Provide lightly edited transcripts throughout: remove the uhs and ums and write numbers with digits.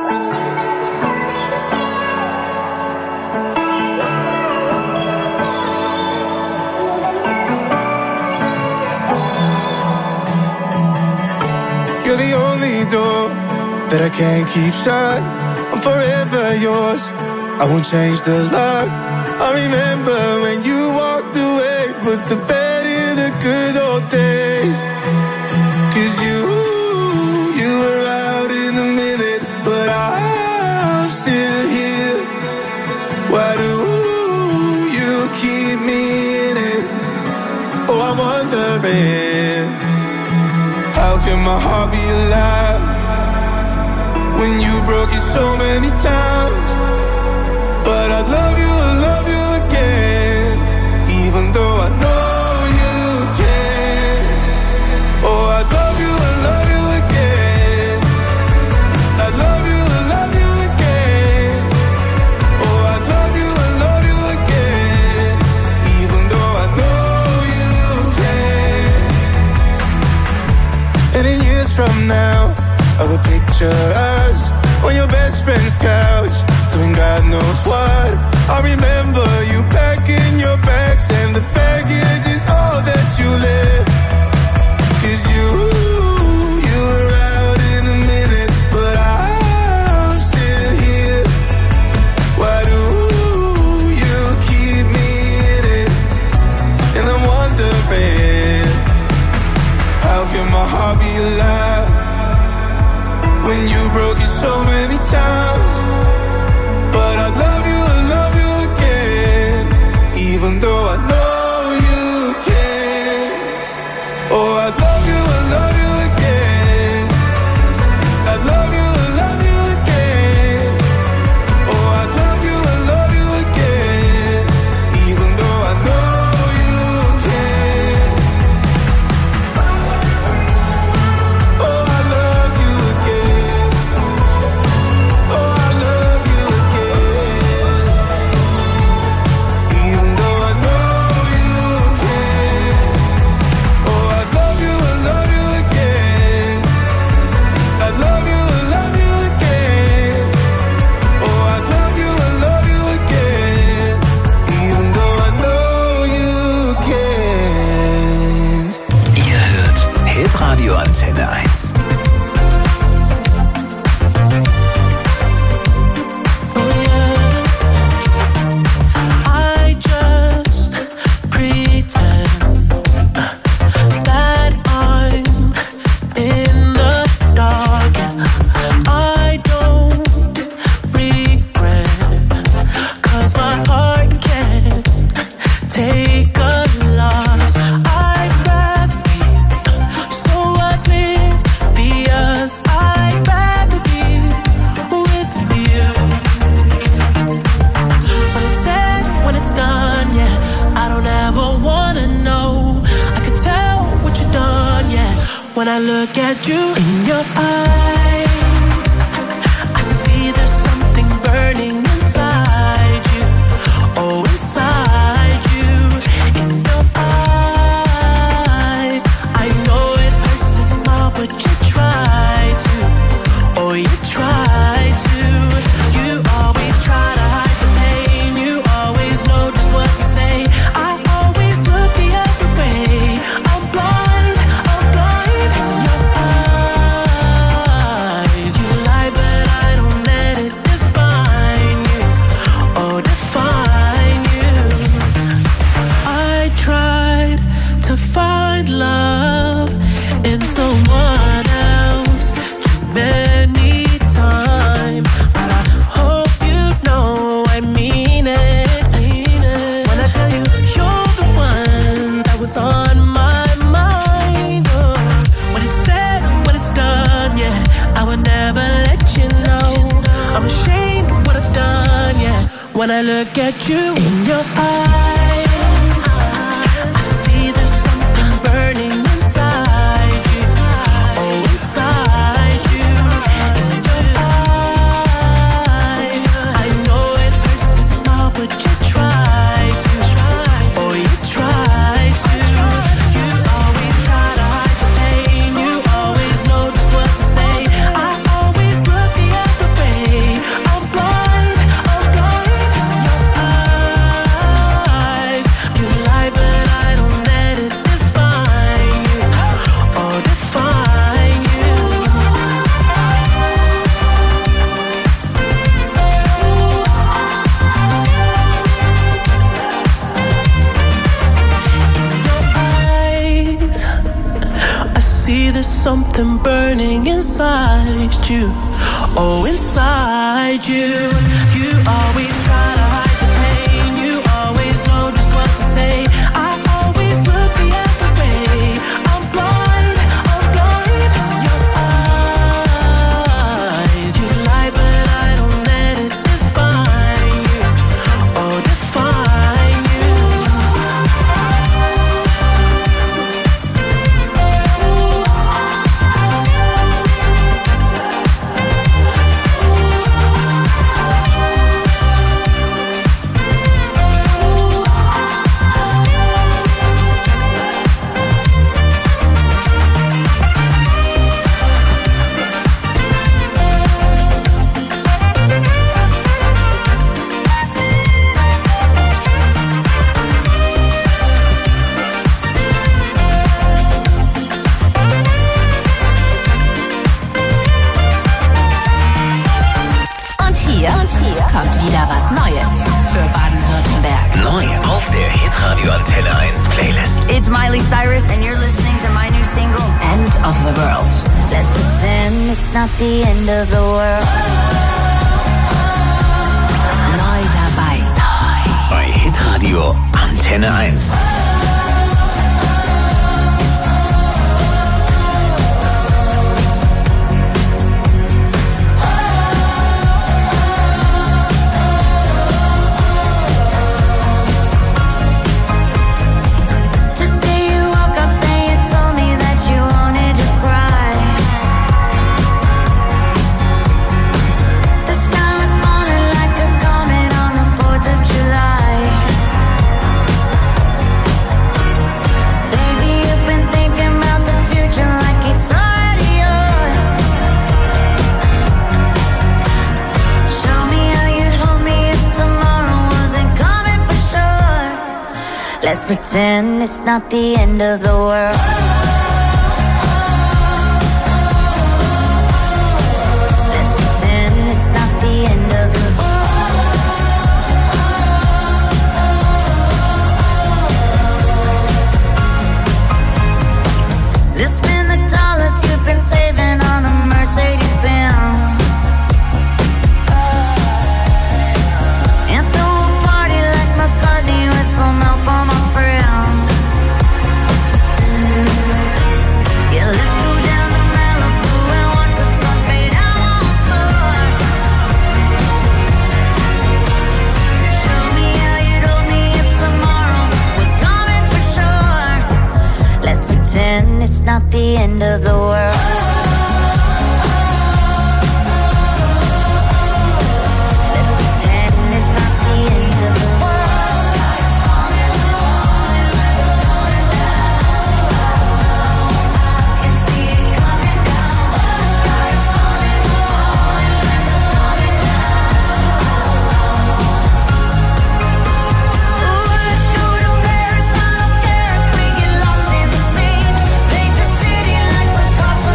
You're the only door that I can't keep shut. I'm forever yours, I won't change the lock. I remember when you walked away, put the bed in the good old days. 'Cause you were out in a minute, but I'm still here. Why do you keep me in it? Oh, I'm wondering, how can my heart be alive when you broke it so many times? But I'd love you again, even though I know you can. Oh, I'd love you again. I'd love you again. Oh, I'd love you again, even though I know you can. And in years from now, I will picture us on your best friend's couch, doing God knows what. I remember you packing your bags, and the baggage is all that you left. 'Cause you were out in a minute, but I'm still here. Why do you keep me in it? And I'm wondering, how can my heart be alive when you broke it so many times? But I'd love you again, even though I know you can. Oh, I'd love you again. I'd love you again. Oh, I'd love you again, even though I know you can. Oh, I love you again. Oh, I love you again, even though I know you can. Oh, I'd love you again. I'd love you again. Oh, I'd love you again, even though I know you can. Ihr hört Hitradio Antenne 1. I just pretend that I'm in the dark. I don't regret, 'cause my heart can't take a loss. I'd rather be so oblivious. I'd rather be with you. When it's said, when it's done, yeah, I don't ever wanna know. I can tell what you've done, yeah, when I look at you in your eyes. I see there's something burning inside you. Oh, inside you, in your eyes. I know it hurts to smile, but you try to. Oh, you try to. You always try to hide the pain. You always know just what to say. I always look the other way. I'm blind in your eyes. You lie, but I don't let it define you. Oh, define you. I tried to find love in someone else too many times, but I hope you know I mean it. When I tell you you're the one that was on my mind. Oh, when it's said, when it's done, yeah, I would never let you know. I'm ashamed of what I've done, yeah, when I look at you in your eyes. I see there's something burning inside you. Oh, inside you, in your eyes. I know it hurts to smile, but you try to. Oh, you try to. You always try to hide the pain. You always know just what to say. I always look the other way. something burning inside you. Oh, inside you. You always try to hide the pain. You always know just what to say. I always look the other way. I'm blind in your eyes. You lie, but I don't let it define you. Oh, define you. Kommt wieder was Neues für Baden-Württemberg. Neu auf der Hitradio Antenne 1 Playlist. It's Miley Cyrus and you're listening to my new single, End of the World. Let's pretend it's not the end of the world. Neu dabei. Bei Hitradio Antenne 1. Let's pretend it's not the end of the world. Let's pretend it's not the end of the world. Let's spend the dollars you've been saving on a Mercedes-Benz. And throw a party like McCartney with some help on my friends. Yeah, let's go down to Malibu and watch the sun fade out once more. Show me how you'd hold me if tomorrow was coming for sure. Let's pretend it's not the end of the world. Let's pretend it's not the end of the world. Can see it coming down. The sky is falling, coming down. Ooh, let's go to Paris, I don't care if we get lost in the scene. Paint the city like Picasso.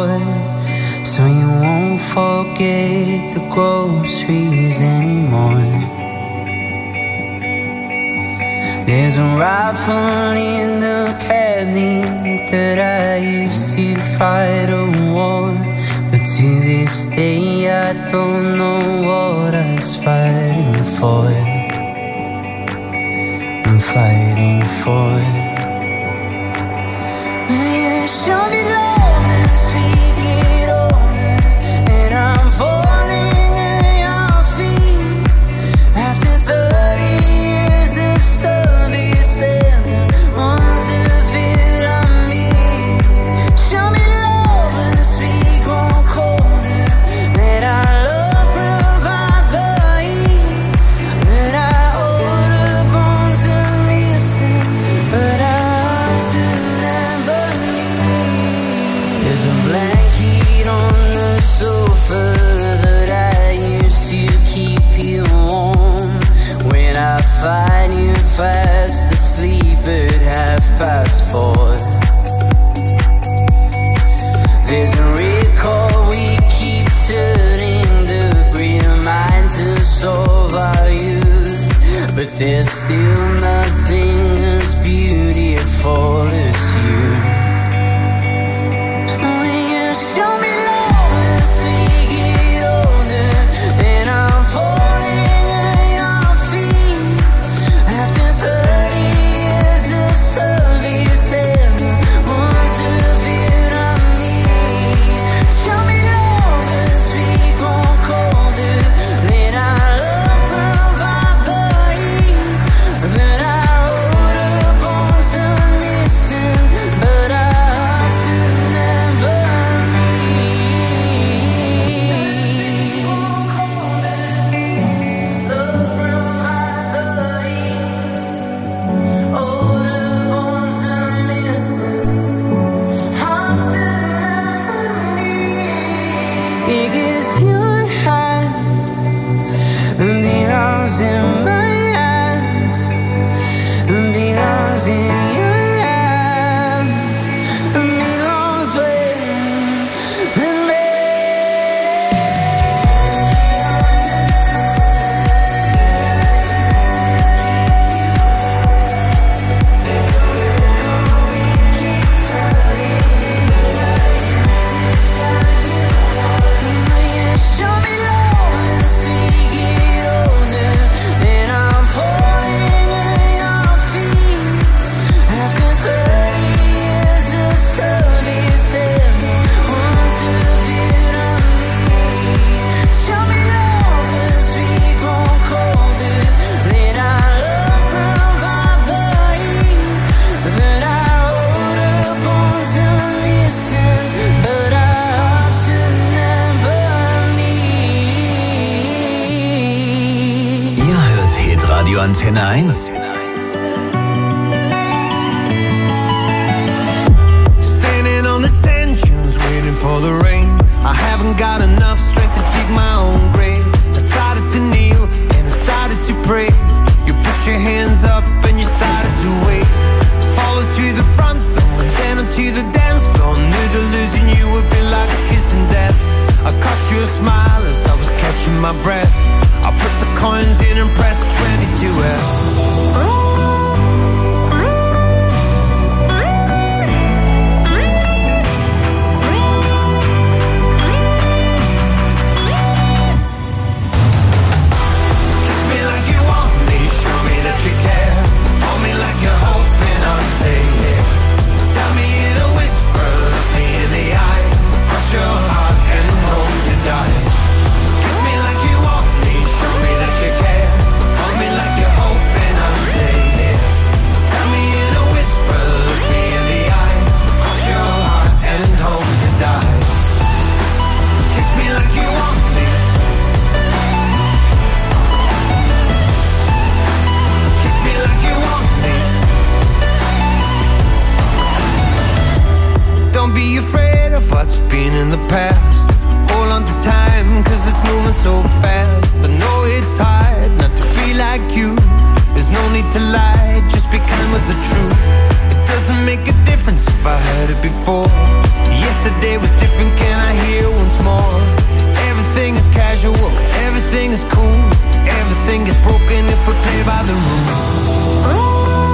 boy, so you won't forget the groceries anymore. There's a rifle in the cabinet that I used to fight a war, but to this day I don't know what I was fighting for. I'm fighting for. You show me love as we get older, and I'm falling at your feet. After 30 years of service and the ones who feel on me. Show me love as we grow colder, that our love provide the heat, that our older bones are missing, but our hearts will never leave. There's a blanket on the sofa that I used to keep you warm. When I find you fast asleep at 4:30. There's a record we keep turning, the reminders of our youth, but there's still nothing as beautiful as you. When you show me love as we get older, and I'm falling at your feet. After 30 years of service and the ones who feel on me. Show me love as we grow colder, let our love provide the heat, that our older bones are missing, but our hearts will never leave. Love provide the heat, older bones are missing, hearts will never leave. Because your hand belongs in my hand, belongs in your hand, belongs with me. Show me love as we get older, and I'm falling at your feet. After 30 years of service and the ones who feel on me. Show me love as we grow colder, let our love provide the heat, that our older bones are missing, but our hearts will never leave. Ihr hört Hitradio Antenne 1. Standing on the sand dunes, waiting for the rain. I haven't got enough strength to dig my own grave. I started to kneel and I started to pray. You put your hands up and you started to wait. Followed to the front, then went down onto the dance floor. Knew that losing you would be like a kiss in death. I caught you a smile as I was catching my breath. I put the coins in and pressed 22F. Kiss me like you want me, show me that you care. Hold me like you're hoping I'll stay here. Tell me in a whisper, look me in the eye. Cross your heart and hope to die. Kiss me like you want me, show me that you care. Hold me like you're hoping I'll stay here. Tell me in a whisper, look me in the eye. Cross your heart and hope to die. Kiss me like you want me. Kiss me like you want me. Don't be afraid of what's been in the past. Hold on to time, cause it's moving so fast. I know it's hard not to be like you. There's no need to lie, just be kind with the truth. It doesn't make a difference if I heard it before. Yesterday was different, can I hear once more? Everything is casual, everything is cool. Everything is broken if we play by the rules.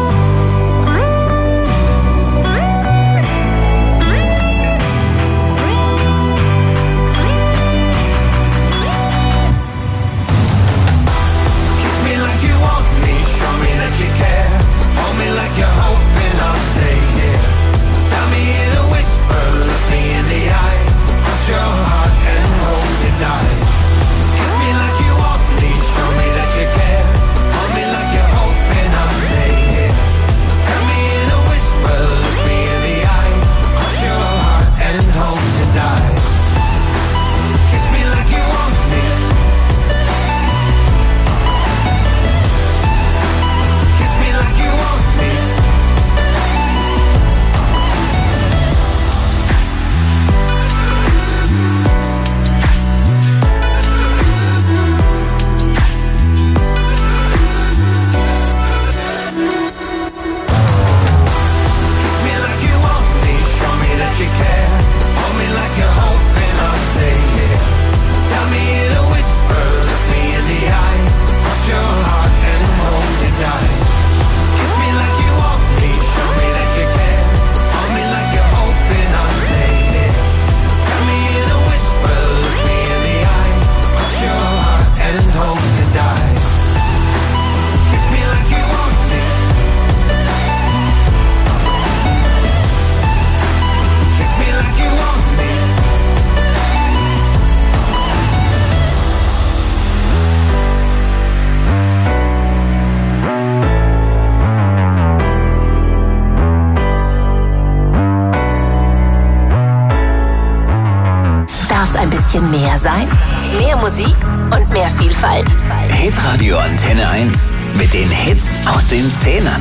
Mehr sein, mehr Musik und mehr Vielfalt. Hitradio Antenne 1 mit den Hits aus den 10ern.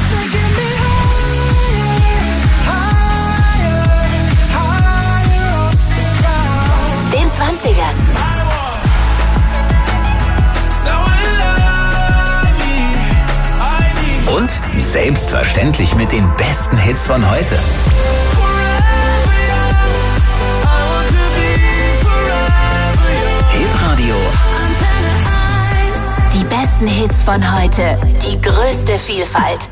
Den 20ern. Und selbstverständlich mit den besten Hits von heute. Hitradio Antenne 1. Die besten Hits von heute. Die größte Vielfalt.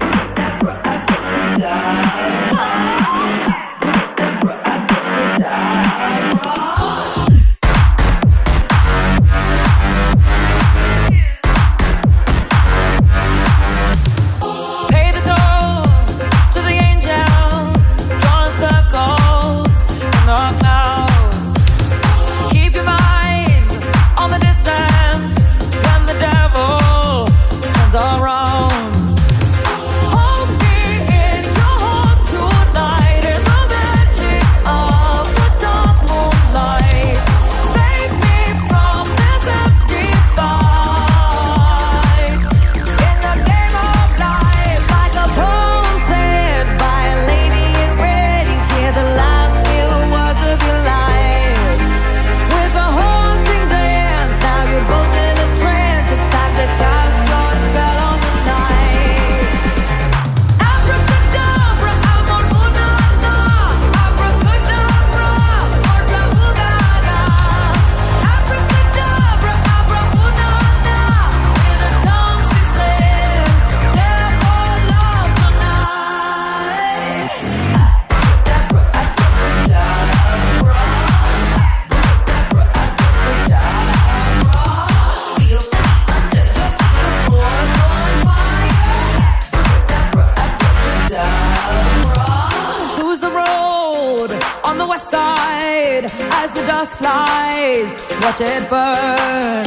Watch it burn.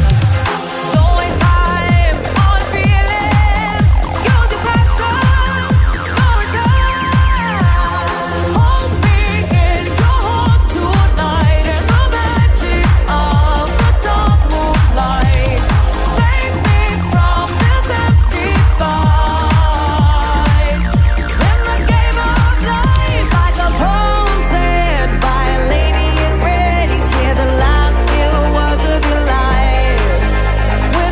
With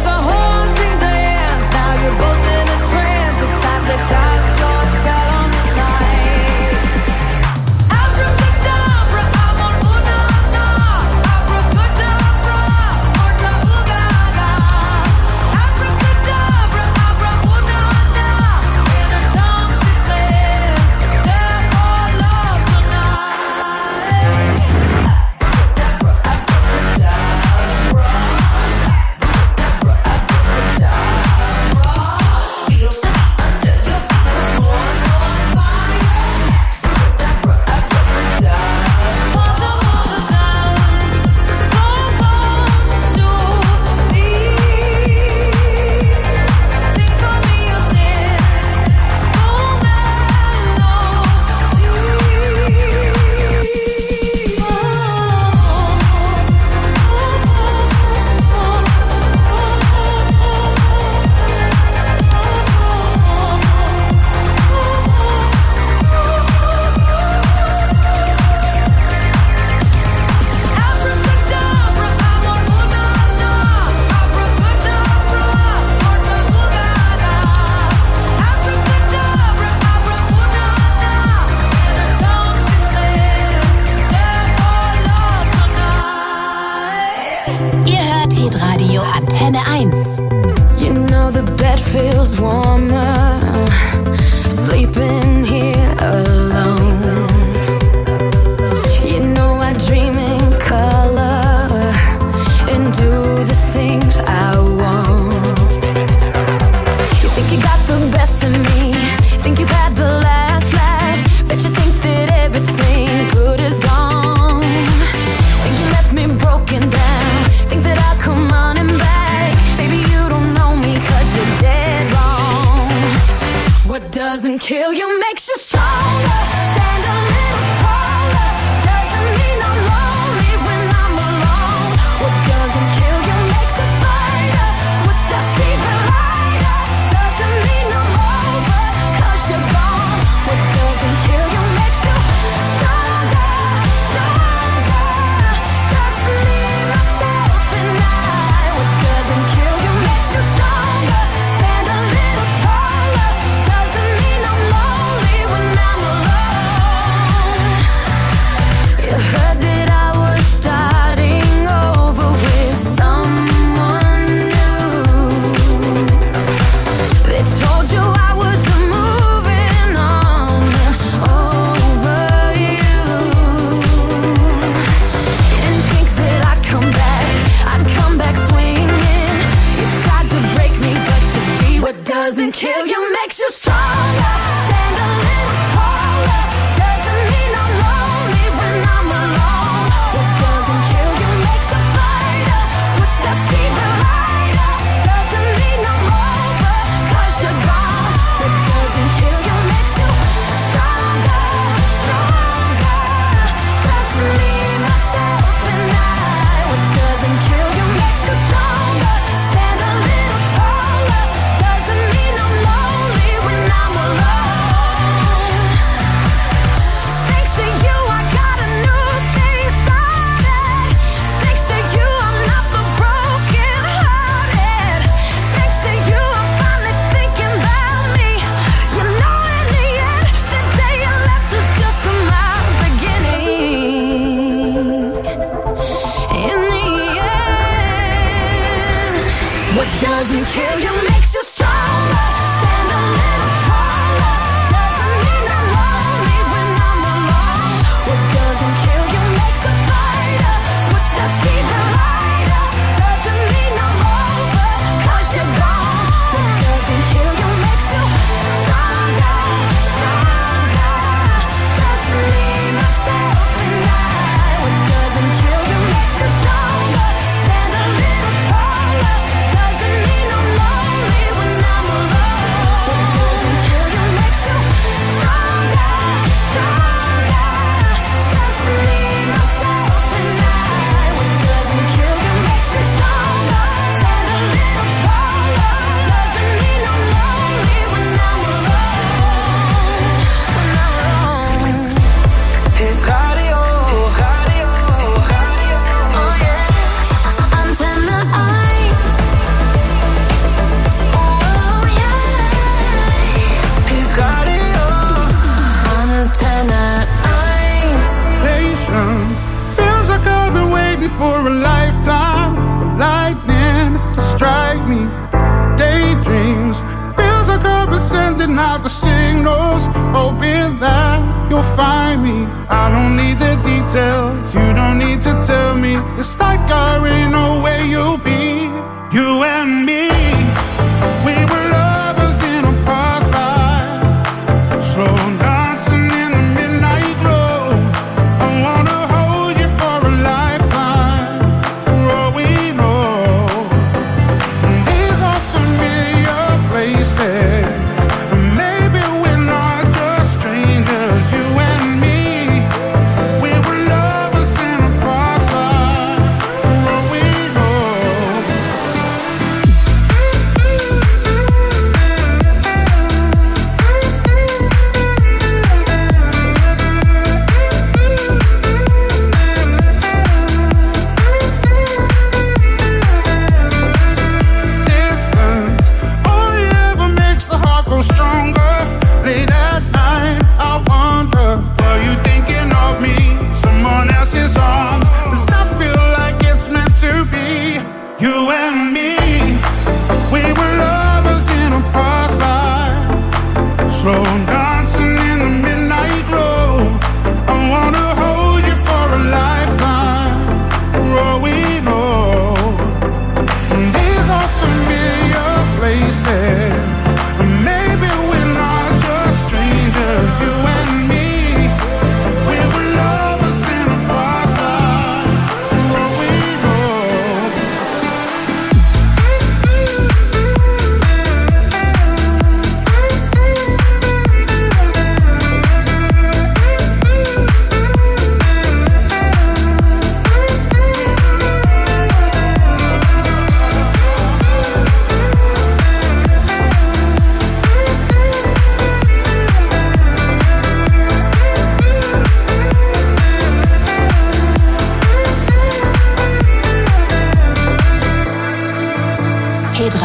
Hitradio Antenne 1. You know the bed feels warmer, sleeping here alone. You know I dream in color and do the things I want. You think you got the best of me, think you've had the last laugh, bet you think that everything good is gone. Think you left me broken down, think that I'll come running back. Baby, you don't know me 'cause you're dead wrong. What doesn't kill you makes you stronger. Stand a little taller. Doesn't mean I'm lonely when I'm alone. What doesn't kill you makes a fighter. What's that fever lighter? Doesn't mean I'm over 'cause you're gone. What doesn't kill you makes you stronger, stronger. Just me, myself, and I. What doesn't kill you makes you stronger. Stand a little taller. Doesn't mean I'm lonely when I'm alone. You heard that I was starting over with someone new. They told you I was moving on over you. You didn't think that I'd come back swinging. You tried to break me, but you see what doesn't kill you makes you stronger. Stand a little taller. Doesn't mean I'm lonely when I'm alone. What doesn't kill you makes a fighter. What's that fever lighter? Doesn't mean I'm over 'cause you're gone. What doesn't kill you makes you stronger, stronger. Just me, myself, and I. What doesn't kill you makes you stronger. Stand a little taller. Doesn't mean I'm lonely when I'm alone. Thanks to you, I got a new thing started. Thanks to you, I'm not the broken hearted. Thanks to you, I'm finally thinking about me. You know, in the end, the day you left was just my beginning. In the end, what doesn't kill you makes you stronger. Stand a little taller. Doesn't mean I'm lonely when I'm alone. What doesn't kill you makes a fighter. What's that fever lighter? Doesn't mean I'm over 'cause you're gone. What doesn't kill you makes you stronger, stronger. Just me, myself, and I. What doesn't kill you makes you stronger. Stand a little taller. Doesn't mean I'm lonely when I'm alone. What doesn't kill you makes you stronger, stronger. Just me, myself, and I. What doesn't kill you makes you stronger. Stand a little taller. Doesn't mean I'm lonely when I'm alone. When I'm alone. Hit radio. Oh yeah. Antenne 1. Oh yeah. Hit radio. Antenne 1. Patience feels like I've been waiting for a lifetime for lightning to strike me. Daydreams feels like I've been sending out the signals, hoping that you'll find me. I don't need the details, you don't need to tell me. It's like I already know where you'll be. You and me, we were lovers in a past life, slow dancing in the midnight glow. I wanna hold you for a lifetime, for all we know. These are familiar places, maybe we're not just strangers. You and me, we were lovers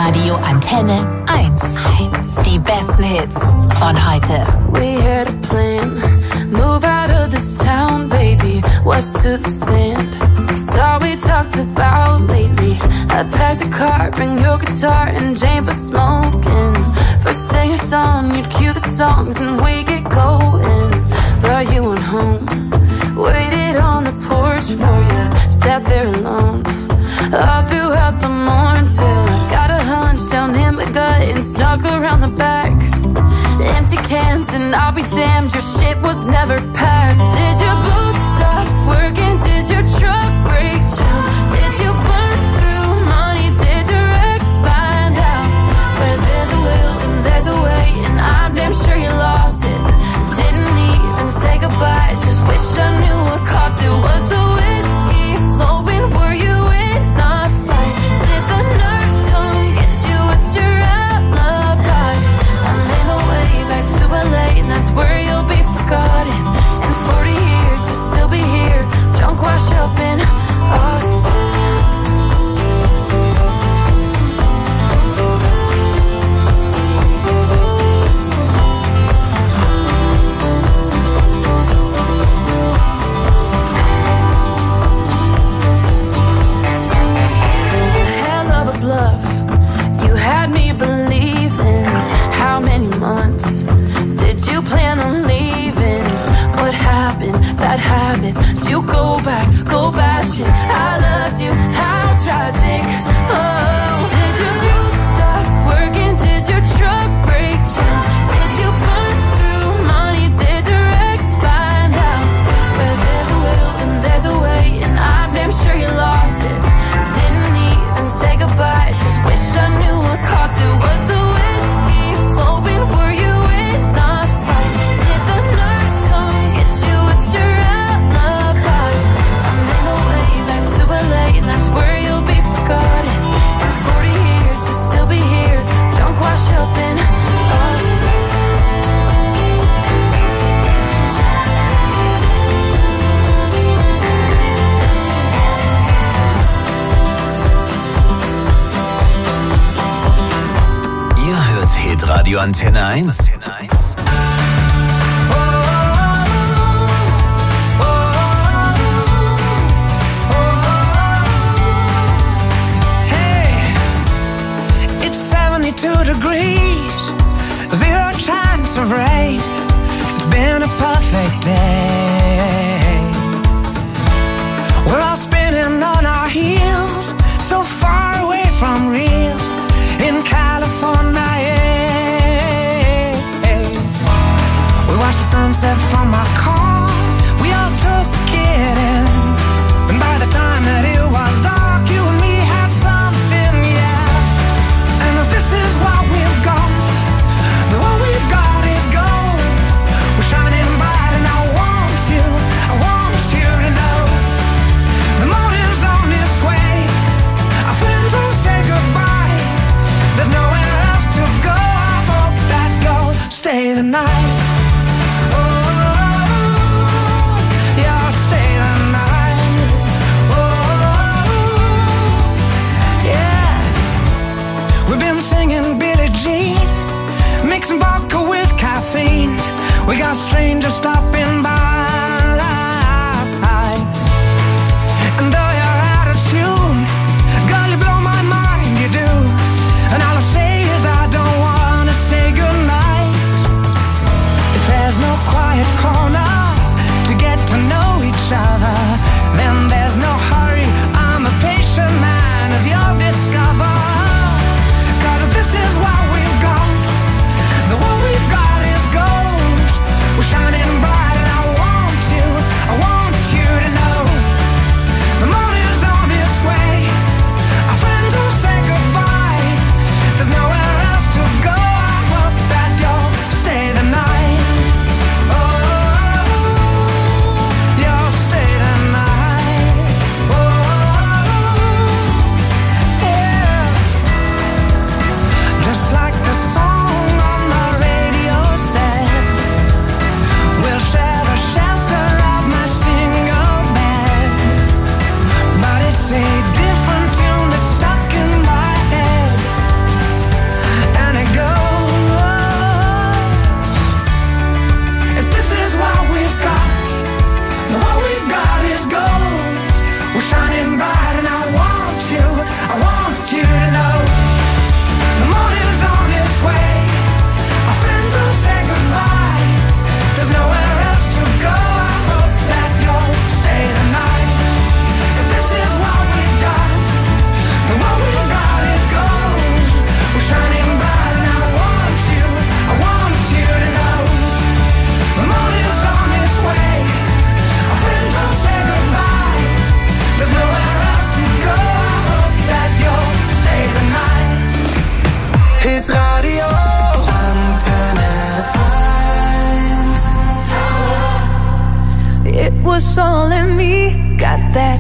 Radio Antenne 1. Die besten Hits von heute. We had a plan, move out of this town, baby, west to the sand. It's all we talked about lately. I packed a car, bring your guitar and Jane for smoking. First thing at dawn, you'd cue the songs and we get going. But you went home, waited on the porch for you, sat there alone all throughout the morning till I got a hunch down in my gut and snuck around the back. Empty cans and I'll be damned, your shit was never packed. Did your boots stop working? Did your truck break down? Did you burn through money? Did your ex find out? Where there's a will and there's a way, and I'm damn sure you lost it. Didn't even say goodbye, just wish I knew what cost it. Was the whiskey flowing? Were you in a fight? Did the nurse come get you? What's your alibi? I made my way back to LA, and that's where you'll be forgotten. In 40 years you'll still be here, drunk, wash up in Austin. Bluff. You had me believing. How many months did you plan on leaving? What happened? Bad habits. Did you go back? Go bashing. I loved you. How tragic. Oh, did your boots stop working? Did your truck break down? Did you burn through money? Did your ex find out? Where there's a will and there's a way, and I'm damn sure you lost it. Didn't even say goodbye, just wish I knew what cost it. Was the whiskey flowing? Were you in a fight? Did the nurse come get you? It's your alibi. I made my way back to LA, and that's where you'll be forgotten. In 40 years you'll still be here, drunk, wash up in Austin. Radio Antenne 1. Hey, it's 72 degrees, zero chance of rain. It's been a perfect day. We're all spinning on our heels, so far away from real in California. was all in me. Got that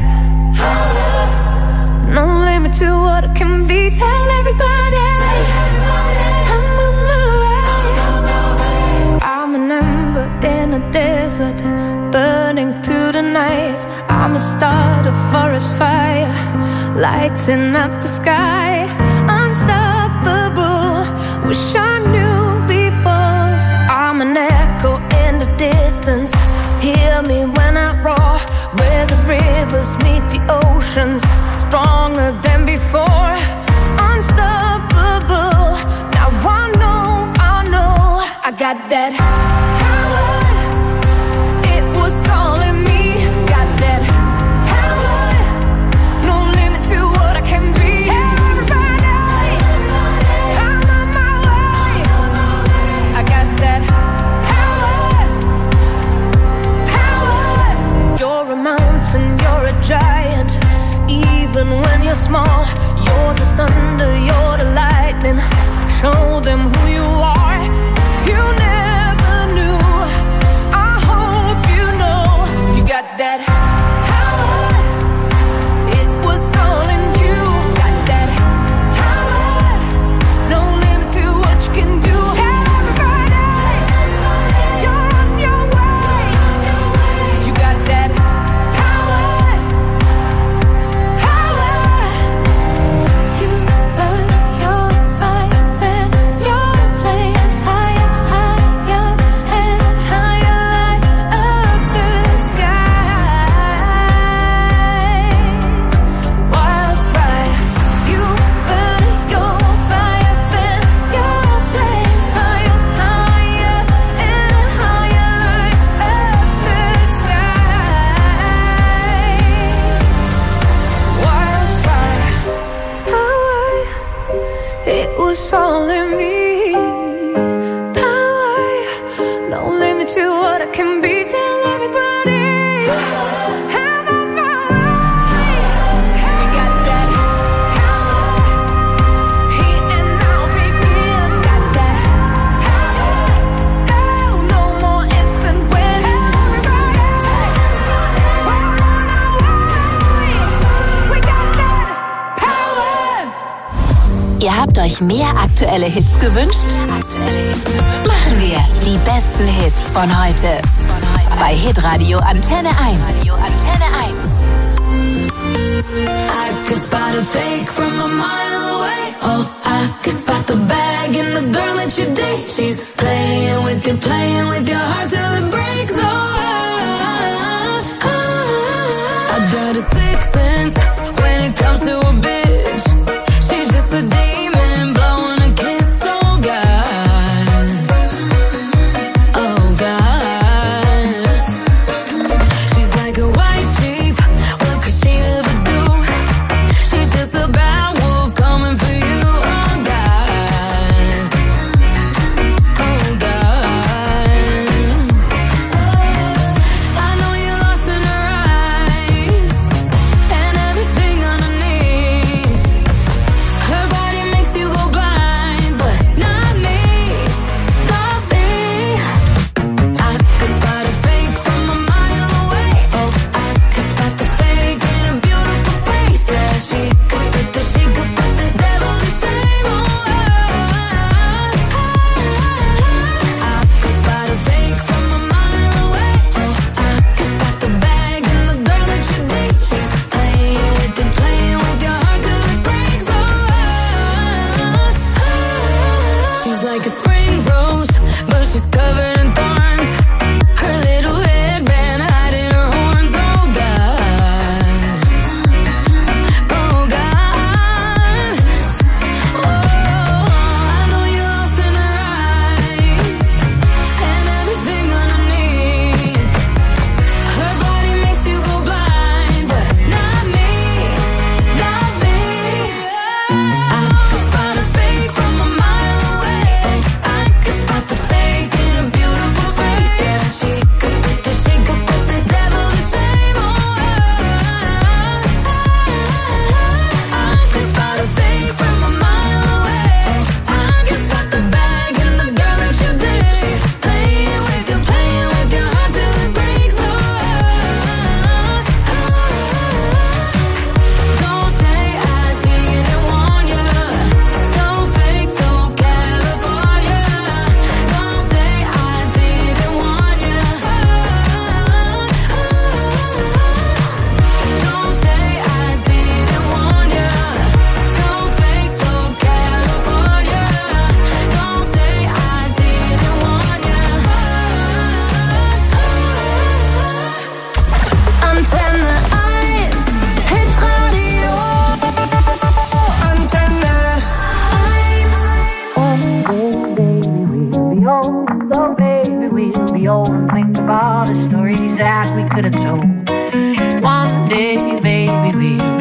no limit to what it can be. Tell everybody I'm on my way. I'm an ember in a desert, burning through the night. I'm a start, a forest fire, lighting up the sky. Unstoppable, wish I knew before. I'm an echo in the distance, hear me when I roar. Where the rivers meet the oceans, stronger than before. Unstoppable, now I know I got that power. It was all in me. Got that power, no limit to what I can be. Tell everybody I'm on my way. I got that power. You're a mountain, you're a giant, even when you're small. You're the thunder, you're the lightning. Show them who you are. If you never knew, I hope you know. You got that power. It was all in you. Got that power, no limit to what you can do. Tell everybody you're on your way. You got that power. You burn your fire and your flames higher, higher and higher, light up the sky. Wildfire, you burn your fire and your flames higher, higher and higher, light up the sky. Wildfire, power, it was all in me. Power, no limit to what I can be. Tell everybody I'm on my way. We got that power, here and now begins. Got that power, oh, no more ifs and whens. Tell everybody we're on our way. We got that power. Ihr habt euch mehr aktuelle Hits gewünscht? Machen wir die besten Hits von heute. Bei Hitradio Antenne 1. I could spot a fake from a mile away. Oh, I could spot the bag in the girl that you date. She's playing with your heart till it breaks. Oh, I got a sixth sense when it comes to a bitch. She's just a demon blowing a kiss. Oh God, oh God. She's like a white sheep. What could she ever do? She's just a bad wolf coming for you. Oh God, oh God.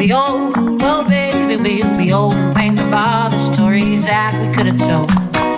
be old. Oh baby, we'll be old and think of all the stories that we could have told.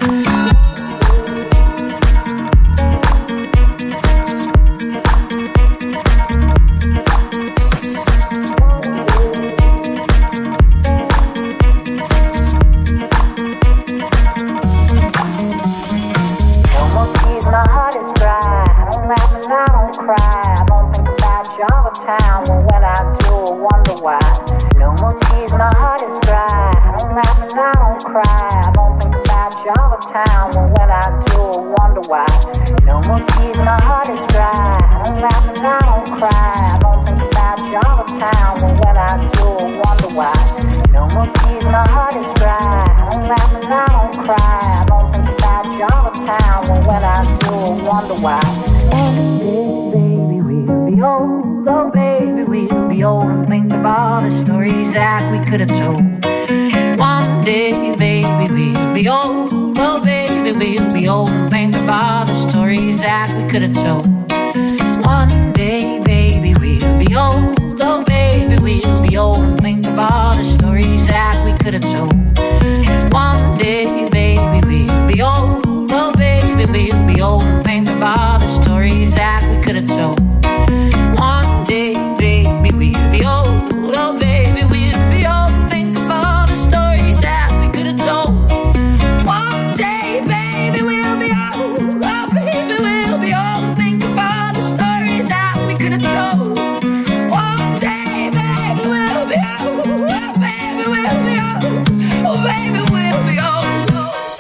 Time when I do, I wonder why. No more tears, my heart is dry. I don't laugh and I don't cry. I don't think about you all the time when I do, I wonder why. No more tears, my heart is dry. I don't laugh and I don't cry. I don't think about you all the time when I do, I wonder why. No more tears, my heart is dry. I don't laugh and I don't cry. I don't think about you all the time when I do, I wonder why. One day, baby, we'll be old. Oh baby, we'll be old and think of all the stories that we could have told. One day, baby, we'll be old. Oh baby, we'll be old and think of all the stories that we could have told. One day, baby, we'll be old. Oh baby, we'll be old and think of all the stories that we could have told. One day, baby, we'll be old. Oh baby, we'll be old and think of all the stories that we could have told. One day, baby, we'll be old. Oh, baby, we'll be old. Think of all the stories that we could have told. One day, baby, we'll be old. Oh, baby, we'll be old. Think of all the stories that we could have told. One day, baby, we'll be old. Oh, baby, we'll be old. Oh, baby, we'll be old.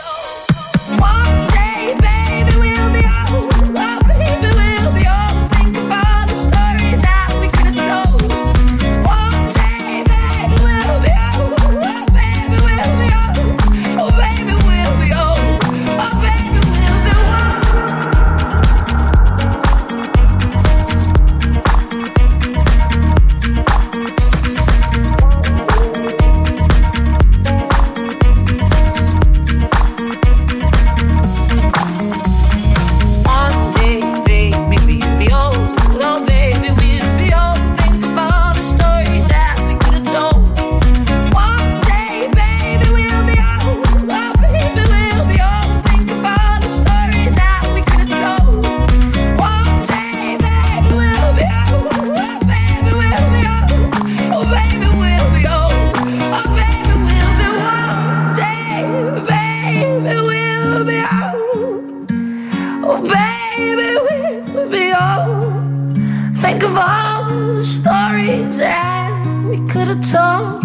One day, baby, we'll be old. Oh, baby, we'll be old. Think of all the stories that we could have told. One day, baby, we'll be old. Oh, baby, we'll be old. Oh, baby, we'll be old. Oh, baby, we'll be One day, baby, we'll be old. Oh, baby, we'll be old. Think of all the stories that we could have told. One day, baby, we'll be old. Oh, baby, we'll be old. Think of all the stories that we could have told. One day, baby, we'll be old. Oh, baby, we'll be old. Oh, baby, we'll be old. Oh, baby, we'll be one day, baby, we'll be old. Oh, baby, we'll be old. Think of all the stories that we could have told.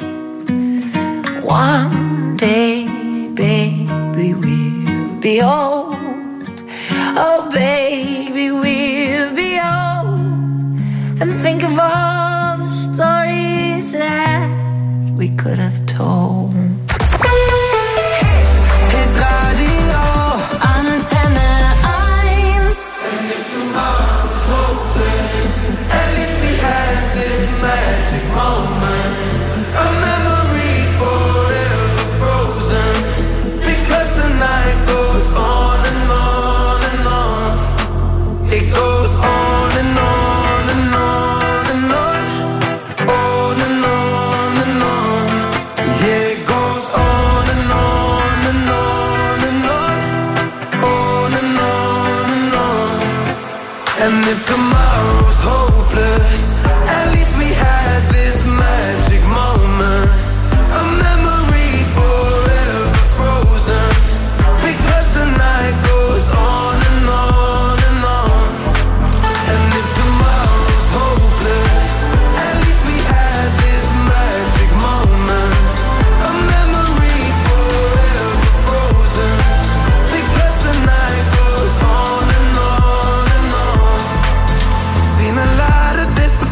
One day, baby, we'll be old. Oh, baby, we'll be old. And think of all the stories that we could have told. Hit Radio. Antenne 1. At least we had this magic moment, a memory forever frozen. Because the night goes on and on and on. It goes on and on and on and on. On and on and on. Yeah, it goes on and on and on and on. On and on and on. And if tomorrow's hopeless, at least we had this magic moment, a memory forever frozen. Because the night goes on and on and on. And if tomorrow's hopeless, at least we had this magic moment, a memory forever frozen. Because the night goes on and on and on. Seen a lot of this before.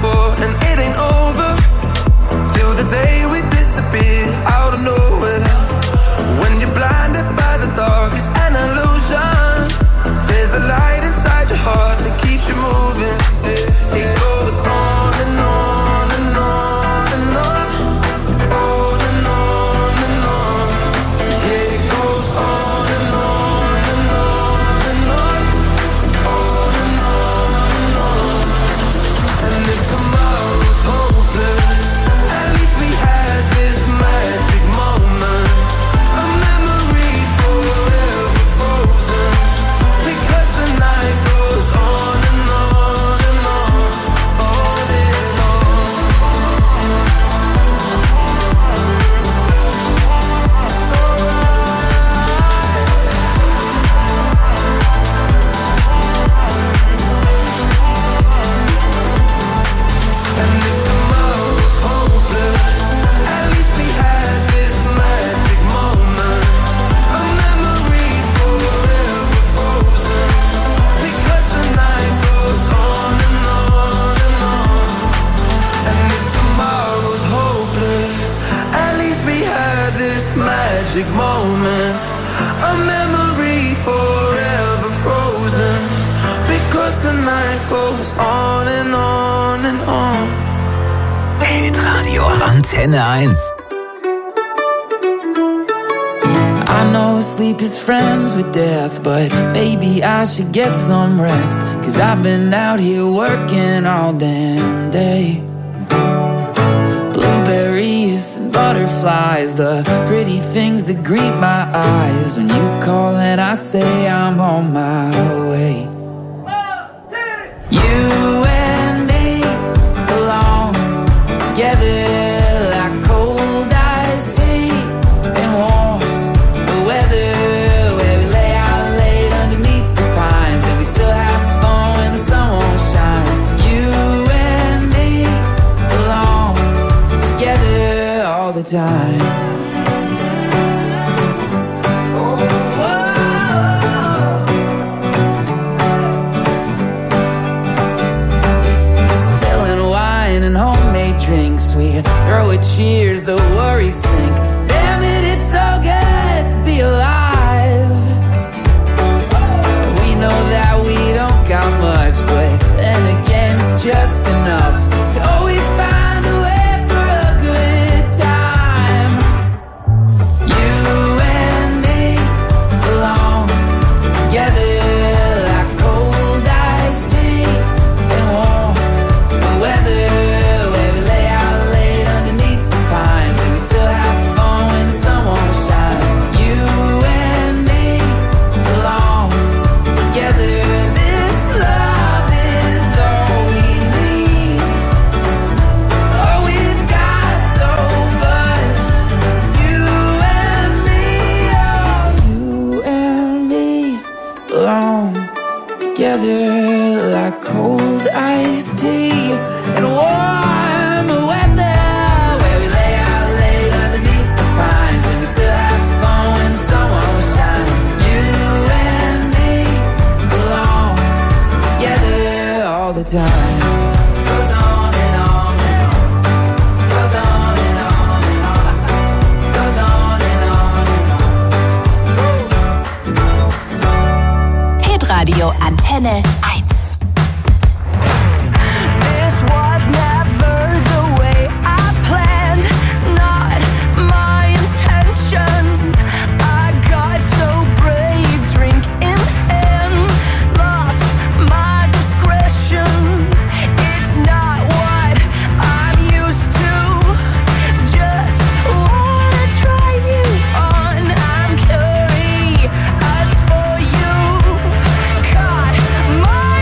magic moment, a memory forever frozen, because the night goes on and on and on. Hitradio Antenne 1. I know sleep is friends with death, but maybe I should get some rest, 'cause I've been out here working all damn day. Blueberries and butterflies, the pretty things that greet my eyes. When you call and I say I'm on my way. You and me belong together like cold iced tea and warm weather, where we lay out late underneath the pines, and we still have fun when the sun won't shine. You and me belong together all the time. Spilling wine and homemade drinks, we throw a cheers, the worries sink. Damn it, it's so good to be alive. We know that we don't got much, but then again it's just enough to always find a way for a good time. You and me belong together like cold iced tea and warm weather, where we lay out late underneath the pines, and we still have fun when the sun won't shine. You and me belong together. This love is all we need. Oh, we've got so much. You and me, oh, you and me belong together like cold iced tea and warm weather, where we lay out late underneath the pines, and we still have fun when the sun won't shine. You and me belong together all the time. Goes on and on and on. Goes on and on and on. Goes on and on and on. Hitradio Antenne 1. This was never the way I planned, not my intention. I got so brave, drink in hand, lost my discretion. It's not what I'm used to, just wanna try you on. I'm curious for you, caught my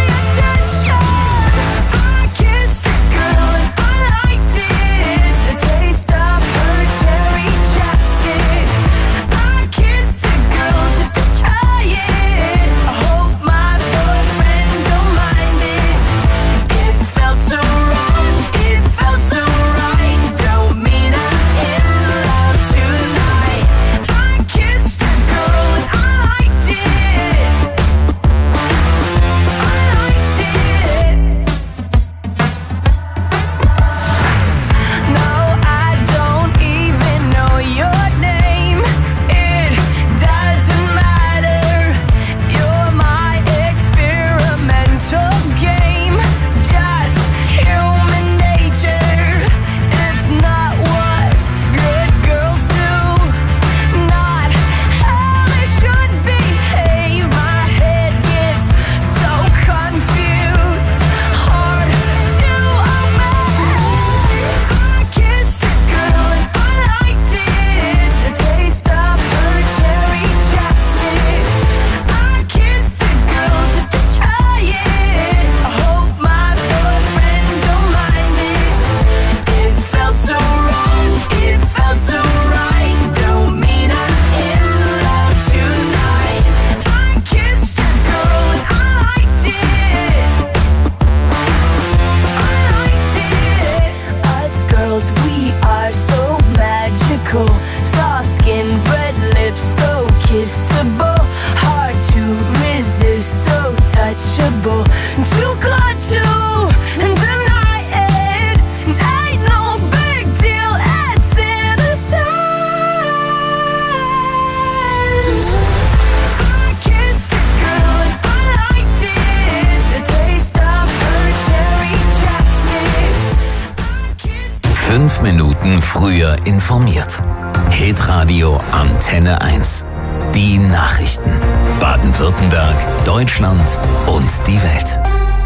Minuten früher informiert. Hitradio Antenne 1. Die Nachrichten. Baden-Württemberg, Deutschland und die Welt.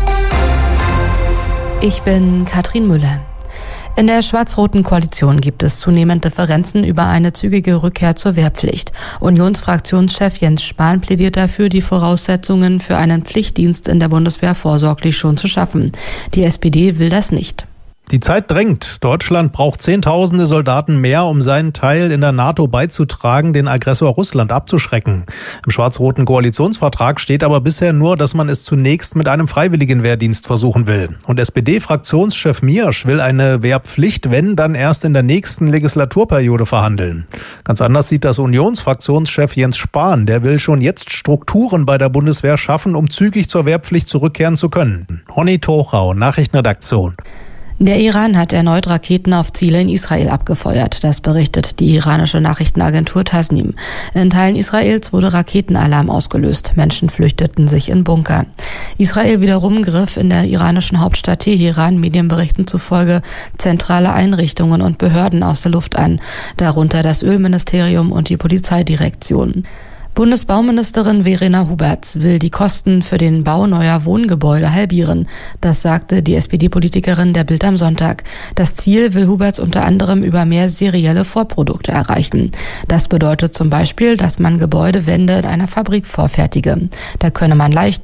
Ich bin Katrin Müller. In der schwarz-roten Koalition gibt es zunehmend Differenzen über eine zügige Rückkehr zur Wehrpflicht. Unionsfraktionschef Jens Spahn plädiert dafür, die Voraussetzungen für einen Pflichtdienst in der Bundeswehr vorsorglich schon zu schaffen. Die SPD will das nicht. Die Zeit drängt. Deutschland braucht Zehntausende Soldaten mehr, um seinen Teil in der NATO beizutragen, den Aggressor Russland abzuschrecken. Im schwarz-roten Koalitionsvertrag steht aber bisher nur, dass man es zunächst mit einem freiwilligen Wehrdienst versuchen will. Und SPD-Fraktionschef Miersch will eine Wehrpflicht, wenn, dann erst in der nächsten Legislaturperiode verhandeln. Ganz anders sieht das Unionsfraktionschef Jens Spahn. Der will schon jetzt Strukturen bei der Bundeswehr schaffen, um zügig zur Wehrpflicht zurückkehren zu können. Honey Tochau, Nachrichtenredaktion. Der Iran hat erneut Raketen auf Ziele in Israel abgefeuert. Das berichtet die iranische Nachrichtenagentur Tasnim. In Teilen Israels wurde Raketenalarm ausgelöst. Menschen flüchteten sich in Bunker. Israel wiederum griff in der iranischen Hauptstadt Teheran, Medienberichten zufolge, zentrale Einrichtungen und Behörden aus der Luft an, darunter das Ölministerium und die Polizeidirektion. Bundesbauministerin Verena Huberts will die Kosten für den Bau neuer Wohngebäude halbieren. Das sagte die SPD-Politikerin der Bild am Sonntag. Das Ziel will Huberts unter anderem über mehr serielle Vorprodukte erreichen. Das bedeutet zum Beispiel, dass man Gebäudewände in einer Fabrik vorfertige. Da könne man leicht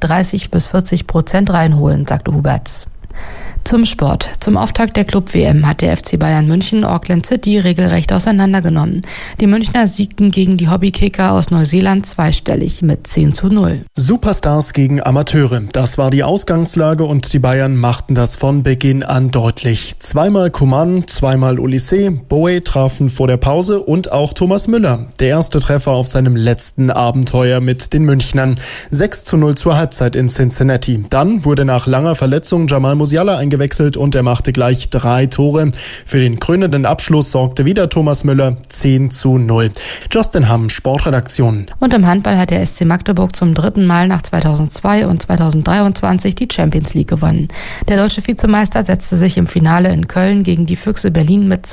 30-40% reinholen, sagte Huberts. Zum Sport. Zum Auftakt der Club-WM hat der FC Bayern München Auckland City regelrecht auseinandergenommen. Die Münchner siegten gegen die Hobbykicker aus Neuseeland zweistellig mit 10:0. Superstars gegen Amateure. Das war die Ausgangslage und die Bayern machten das von Beginn an deutlich. Zweimal Coman, zweimal Olise, Boe trafen vor der Pause und auch Thomas Müller. Der erste Treffer auf seinem letzten Abenteuer mit den Münchnern. 6:0 zur Halbzeit in Cincinnati. Dann wurde nach langer Verletzung Jamal Musiala eingewechselt und er machte gleich 3 Tore. Für den krönenden Abschluss sorgte wieder Thomas Müller, 10:0. Justin Hamm, Sportredaktion. Und im Handball hat der SC Magdeburg zum 3. Mal nach 2002 und 2023 die Champions League gewonnen. Der deutsche Vizemeister setzte sich im Finale in Köln gegen die Füchse Berlin mit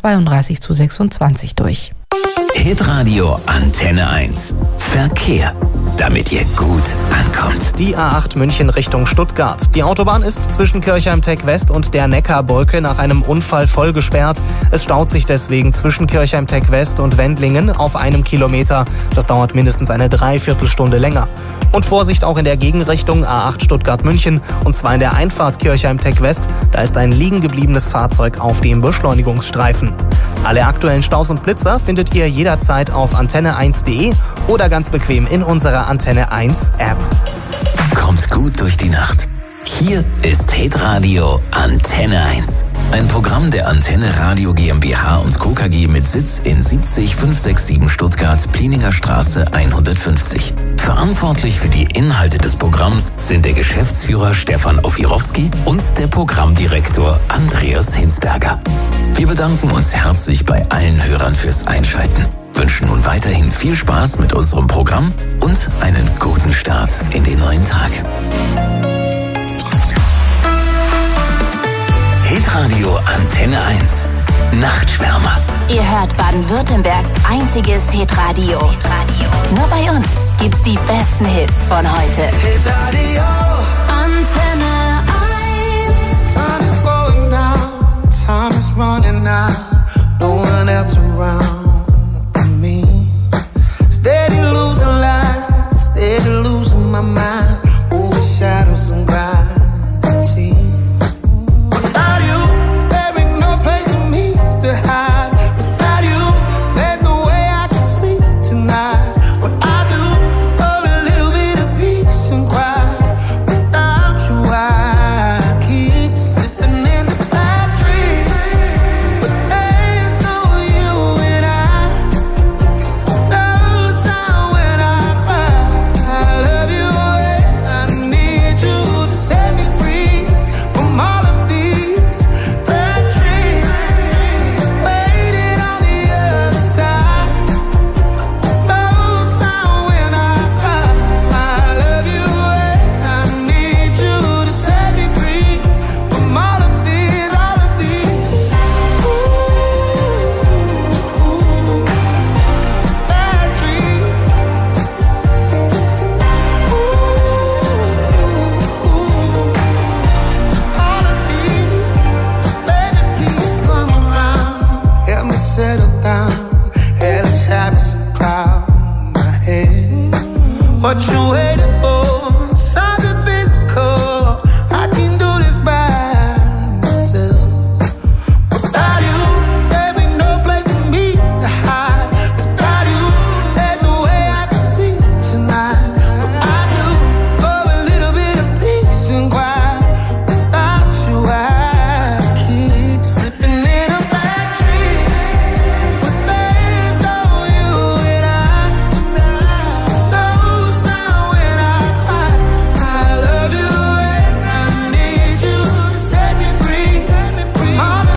32:26 durch. Hitradio Antenne 1. Verkehr. Damit ihr gut ankommt. Die A8 München Richtung Stuttgart. Die Autobahn ist zwischen Kirchheim-Tech West und der Neckarbrücke nach einem Unfall voll gesperrt. Es staut sich deswegen zwischen Kirchheim-Tech West und Wendlingen auf 1 Kilometer. Das dauert mindestens eine Dreiviertelstunde länger. Und Vorsicht auch in der Gegenrichtung A8 Stuttgart-München, und zwar in der Einfahrt Kirchheim-Tech West. Da ist ein liegen gebliebenes Fahrzeug auf dem Beschleunigungsstreifen. Alle aktuellen Staus und Blitzer findet ihr jederzeit auf antenne1.de oder ganz bequem in unserer Antenne 1 App. Kommt gut durch die Nacht. Hier ist Hitradio Antenne 1. Ein Programm der Antenne Radio GmbH und Co. KG mit Sitz in 70567 Stuttgart, Plininger Straße 150. Verantwortlich für die Inhalte des Programms sind der Geschäftsführer Stefan Ofirowski und der Programmdirektor Andreas Hinsberger. Wir bedanken uns herzlich bei allen Hörern fürs Einschalten. Wünschen nun weiterhin viel Spaß mit unserem Programm und einen guten Start in den neuen Tag. Hitradio Antenne 1. Nachtschwärmer. Ihr hört Baden-Württembergs einziges Hitradio. Nur bei uns gibt's die besten Hits von heute. Hitradio Antenne 1. Sun is going down, time is running out, no one else around me. Steady losing light, steady losing my mind, over shadows and gravity. Without you, there ain't no place for me to hide. Without you, there's no way I can sleep tonight. What I do for a little bit of peace and quiet. Without you, I keep slipping into bad dreams. But settle down. Hey, let's have some cloud in my head. What you waiting for?